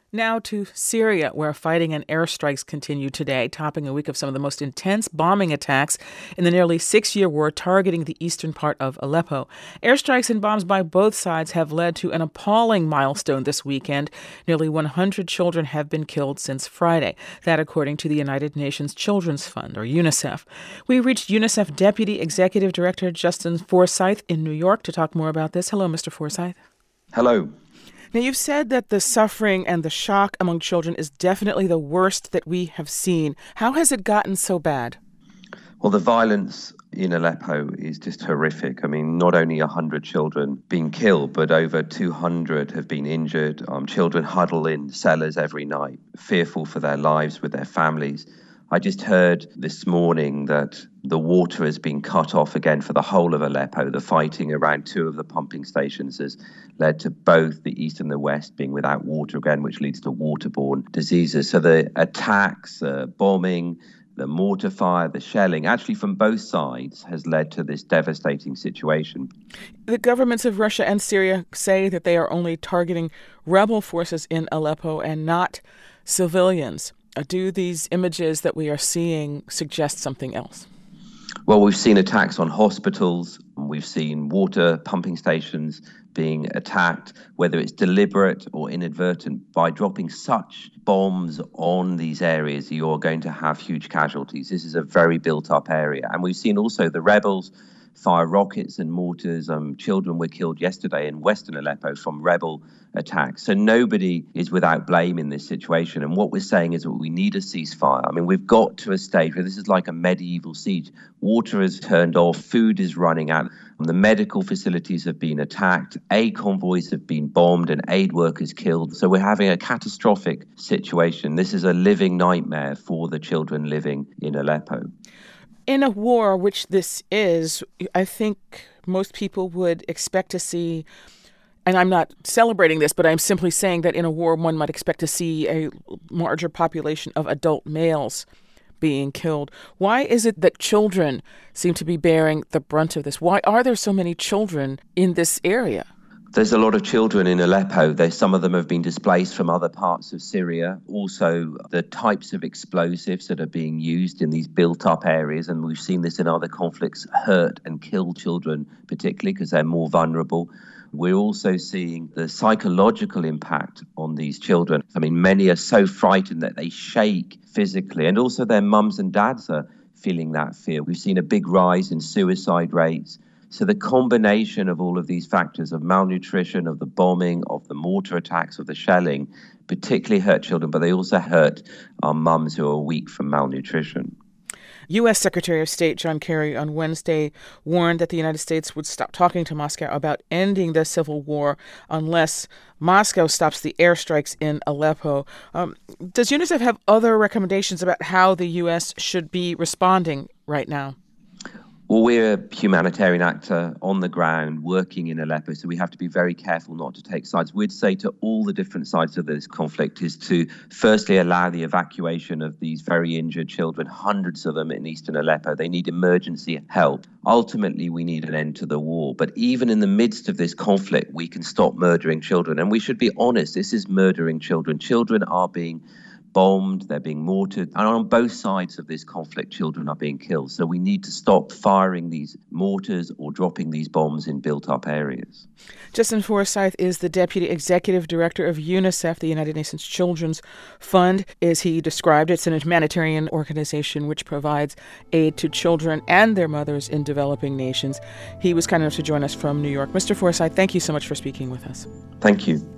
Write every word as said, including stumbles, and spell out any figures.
Now to Syria, where fighting and airstrikes continue today, topping a week of some of the most intense bombing attacks in the nearly six-year war targeting the eastern part of Aleppo. Airstrikes and bombs by both sides have led to an appalling milestone this weekend. Nearly one hundred children have been killed since Friday. That according to the United Nations Children's Fund, or UNICEF. We reached UNICEF Deputy Executive Director Justin Forsythe in New York to talk more about this. Hello, Mister Forsythe. Hello. Now, you've said that the suffering and the shock among children is definitely the worst that we have seen. How has it gotten so bad? Well, the violence in Aleppo is just horrific. I mean, not only one hundred children being killed, but over two hundred have been injured. Um, children huddle in cellars every night, fearful for their lives with their families. I just heard this morning that the water has been cut off again for the whole of Aleppo. The fighting around two of the pumping stations has led to both the east and the west being without water again, which leads to waterborne diseases. So the attacks, uh, bombing, the mortar fire, the shelling, actually from both sides has led to this devastating situation. The governments of Russia and Syria say that they are only targeting rebel forces in Aleppo and not civilians. Do these images that we are seeing suggest something else? Well, we've seen attacks on hospitals. We've seen water pumping stations being attacked, whether it's deliberate or inadvertent. By dropping such bombs on these areas, you're going to have huge casualties. This is a very built-up area. And we've seen also the rebels fire rockets and mortars. Um, children were killed yesterday in western Aleppo from rebel attacks. So nobody is without blame in this situation. And what we're saying is that we need a ceasefire. I mean, we've got to a stage where this is like a medieval siege. Water is turned off, food is running out. The medical facilities have been attacked, aid convoys have been bombed and aid workers killed. So we're having a catastrophic situation. This is a living nightmare for the children living in Aleppo. In a war, which this is, I think most people would expect to see, and I'm not celebrating this, but I'm simply saying that in a war, one might expect to see a larger population of adult males being killed. Why is it that children seem to be bearing the brunt of this? Why are there so many children in this area? There's a lot of children in Aleppo. There's, some of them have been displaced from other parts of Syria. Also, the types of explosives that are being used in these built-up areas, and we've seen this in other conflicts, hurt and kill children, particularly because they're more vulnerable. We're also seeing the psychological impact on these children. I mean, many are so frightened that they shake physically, and also their mums and dads are feeling that fear. We've seen a big rise in suicide rates. So the combination of all of these factors of malnutrition, of the bombing, of the mortar attacks, of the shelling, particularly hurt children, but they also hurt our mums who are weak from malnutrition. U S. Secretary of State John Kerry on Wednesday warned that the United States would stop talking to Moscow about ending the civil war unless Moscow stops the airstrikes in Aleppo. Um, does UNICEF have other recommendations about how the U S should be responding right now? Well, we're a humanitarian actor on the ground working in Aleppo, so we have to be very careful not to take sides. We'd say to all the different sides of this conflict is to firstly allow the evacuation of these very injured children, hundreds of them in eastern Aleppo. They need emergency help. Ultimately, we need an end to the war. But even in the midst of this conflict, we can stop murdering children. And we should be honest, this is murdering children. Children are being bombed, they're being mortared, and on both sides of this conflict, children are being killed. So we need to stop firing these mortars or dropping these bombs in built-up areas. Justin Forsythe is the Deputy Executive Director of UNICEF, the United Nations Children's Fund, as he described. It's an humanitarian organization which provides aid to children and their mothers in developing nations. He was kind enough to join us from New York. Mister Forsythe, thank you so much for speaking with us. Thank you.